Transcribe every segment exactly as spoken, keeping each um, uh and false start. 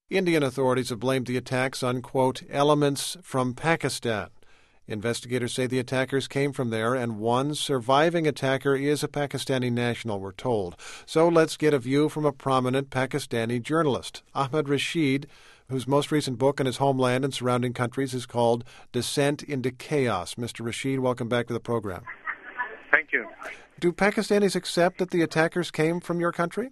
Indian authorities have blamed the attacks on, quote, elements from Pakistan. Investigators say the attackers came from there, and one surviving attacker is a Pakistani national, we're told. So let's get a view from a prominent Pakistani journalist, Ahmed Rashid, whose most recent book on his homeland and surrounding countries is called Descent into Chaos. Mister Rashid, welcome back to the program. Thank you. Do Pakistanis accept that the attackers came from your country?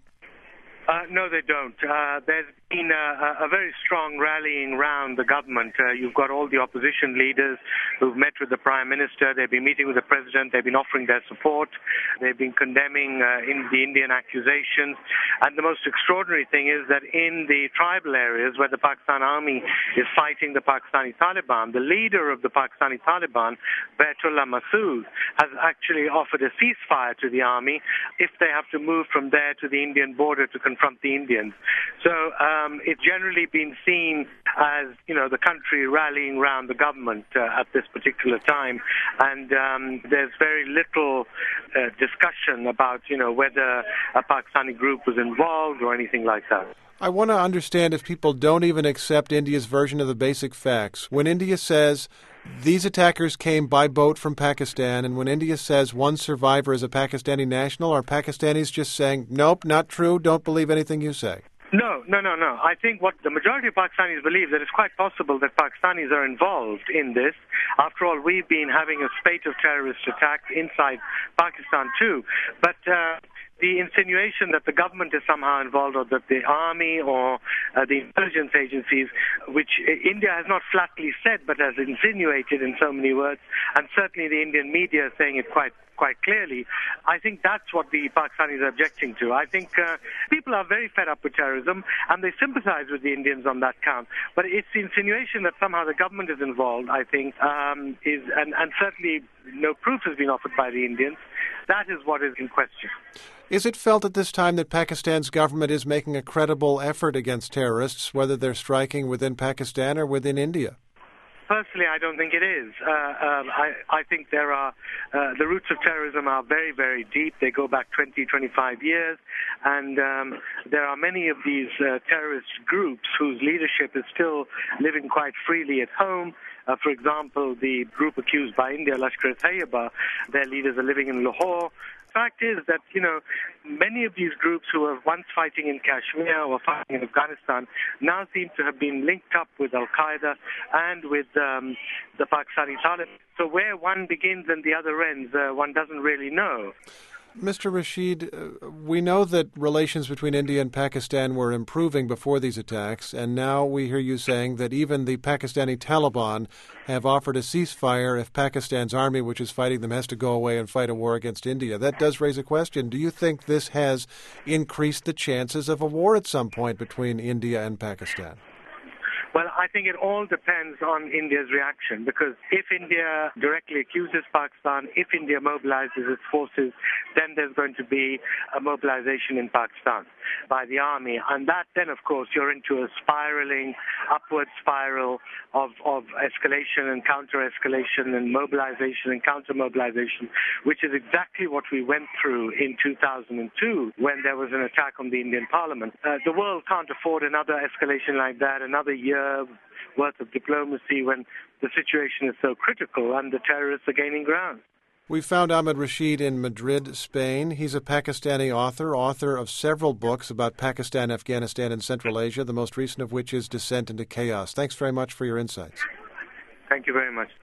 Uh, no, they don't. Uh, there's been a, a very strong rallying around the government. Uh, you've got all the opposition leaders who've met with the Prime Minister. They've been meeting with the President. They've been offering their support. They've been condemning uh, in the Indian accusations. And the most extraordinary thing is that in the tribal areas where the Pakistan Army is fighting the Pakistani Taliban, the leader of the Pakistani Taliban, Baitullah Masood, has actually offered a ceasefire to the army if they have to move from there to the Indian border to confront the Indians. So um, it's generally been seen as, you know, the country rallying around the government uh, at this particular time. And um, there's very little uh, discussion about, you know, whether a Pakistani group was involved or anything like that. I want to understand if people don't even accept India's version of the basic facts. When India says these attackers came by boat from Pakistan, and when India says one survivor is a Pakistani national, are Pakistanis just saying, nope, not true, don't believe anything you say? No, no, no, no. I think what the majority of Pakistanis believe, that it's quite possible that Pakistanis are involved in this. After all, we've been having a spate of terrorist attacks inside Pakistan too. But uh, the insinuation that the government is somehow involved, or that the army or uh, the intelligence agencies, which India has not flatly said but has insinuated in so many words, and certainly the Indian media is saying it quite quite clearly, I think that's what the Pakistanis are objecting to. I think uh, people are very fed up with terrorism, and they sympathize with the Indians on that count. But it's the insinuation that somehow the government is involved, I think, um, is, and, and certainly no proof has been offered by the Indians. That is what is in question. Is it felt at this time that Pakistan's government is making a credible effort against terrorists, whether they're striking within Pakistan or within India? Personally, I don't think it is. Uh, um, I, I think there are, uh, the roots of terrorism are very, very deep. They go back twenty, twenty-five years. And um, there are many of these uh, terrorist groups whose leadership is still living quite freely at home. Uh, for example, the group accused by India, Lashkar-e-Taiba, their leaders are living in Lahore. The fact is that, you know, many of these groups who were once fighting in Kashmir or fighting in Afghanistan now seem to have been linked up with Al-Qaeda and with um, the Pakistani Taliban. So where one begins and the other ends, uh, one doesn't really know. Mister Rashid, uh, we know that relations between India and Pakistan were improving before these attacks, and now we hear you saying that even the Pakistani Taliban have offered a ceasefire if Pakistan's army, which is fighting them, has to go away and fight a war against India. That does raise a question. Do you think this has increased the chances of a war at some point between India and Pakistan? Well, I think it all depends on India's reaction, because if India directly accuses Pakistan, if India mobilizes its forces, then there's going to be a mobilization in Pakistan by the army. And that then, of course, you're into a spiraling upward spiral of, of escalation and counter-escalation and mobilization and counter-mobilization, which is exactly what we went through in two thousand two when there was an attack on the Indian Parliament. Uh, the world can't afford another escalation like that, another year worth of diplomacy when the situation is so critical and the terrorists are gaining ground. We found Ahmed Rashid in Madrid, Spain. He's a Pakistani author, author of several books about Pakistan, Afghanistan, and Central Asia, the most recent of which is Descent into Chaos. Thanks very much for your insights. Thank you very much.